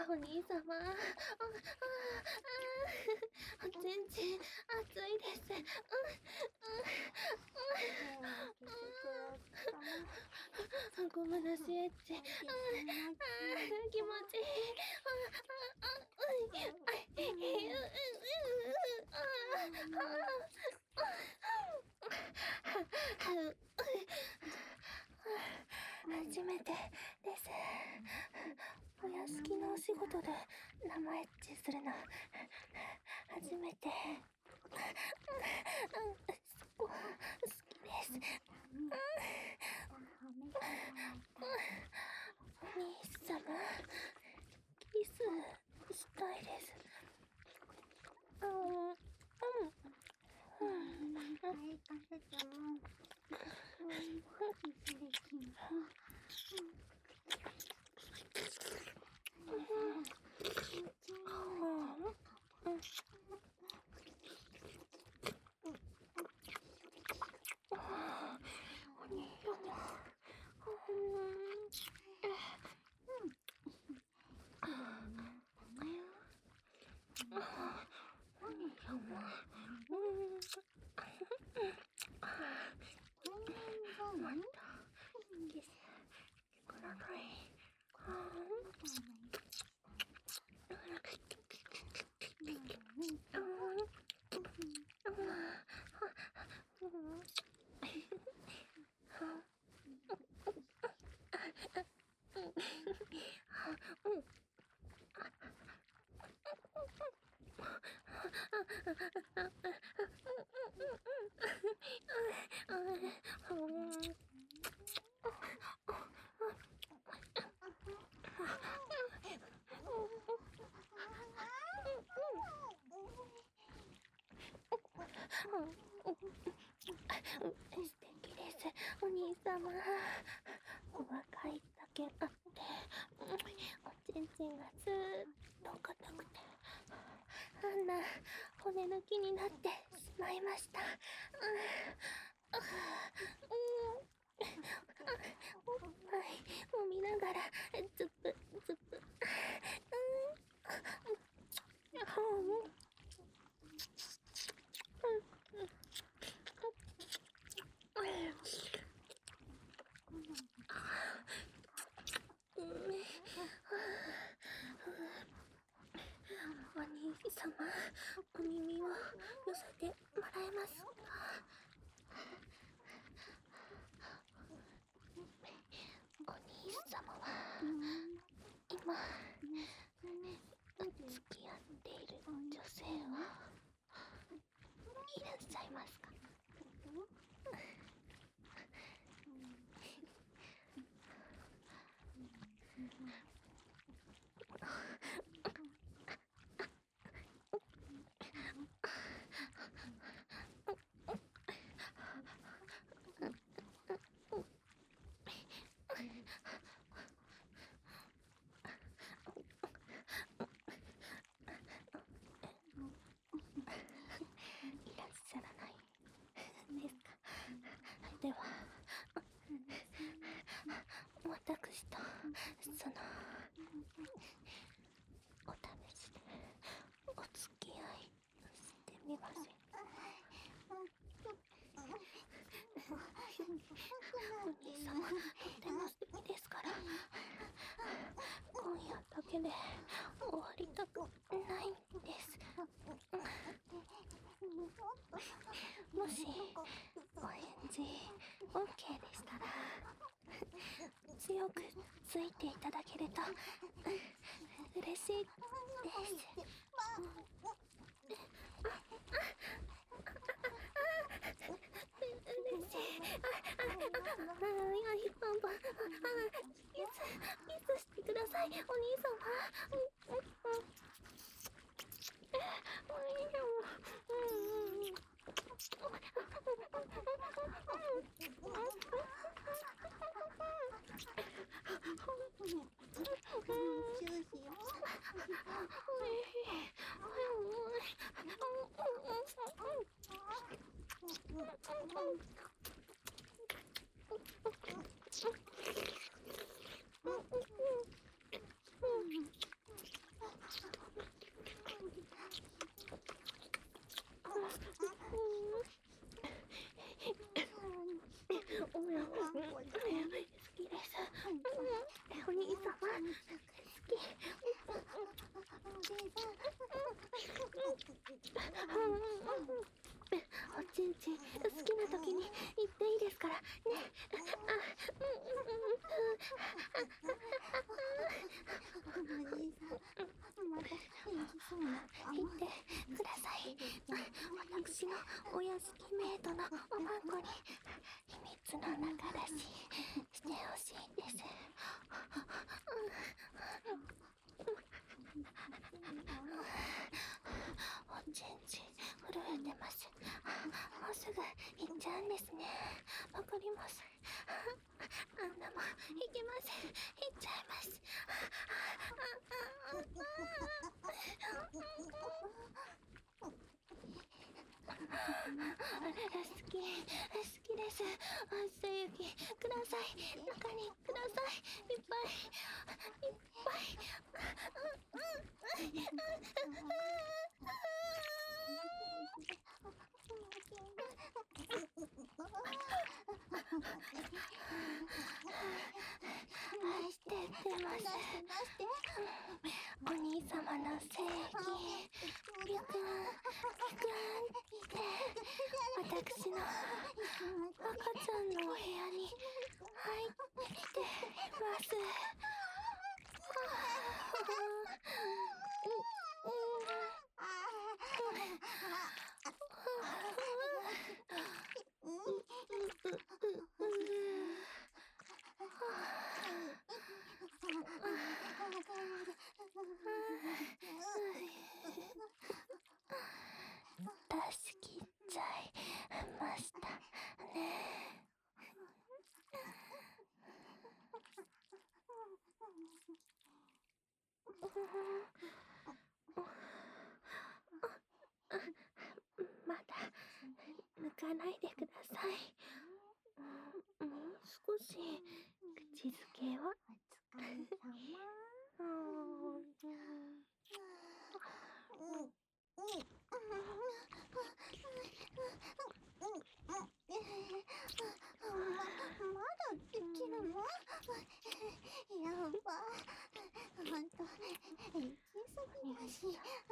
お兄様、全然暑いです。ごめんなさいって。気持ちいい。初めてです。お屋敷のお仕事で生エッチするの初めて。そこ好きです。お兄様、キスしたいです。素敵です、お兄様。お若いだけあって、おちんちんがずーっと硬くて、あんな骨抜きになってしまいました。おっぱいを見ながらズプズプ。お兄様、お耳を寄せてもらえますか？お兄様は今付き合っている女性はいらっしゃいますか？いらっしゃらないですか？では私とそのお試しでお付き合いしてみませんか？お兄様、とっても素敵ですから、今夜だけで終わりたくないんです。もしお返事 OK でしたら、強くついていただけると嬉しいです。嬉しい。ポンポン。キスしてください、お兄様。 。精液ください。中にください。いっぱいいっぱい。して出ます。お兄様の精液ビクンビクンって私の赤ちゃんのお部屋に入ってきています。出し切っちゃいましたね。まだ抜かないでください。もう少し口づけを。 まだできるの？やば。ほんと、エッチすぎだし、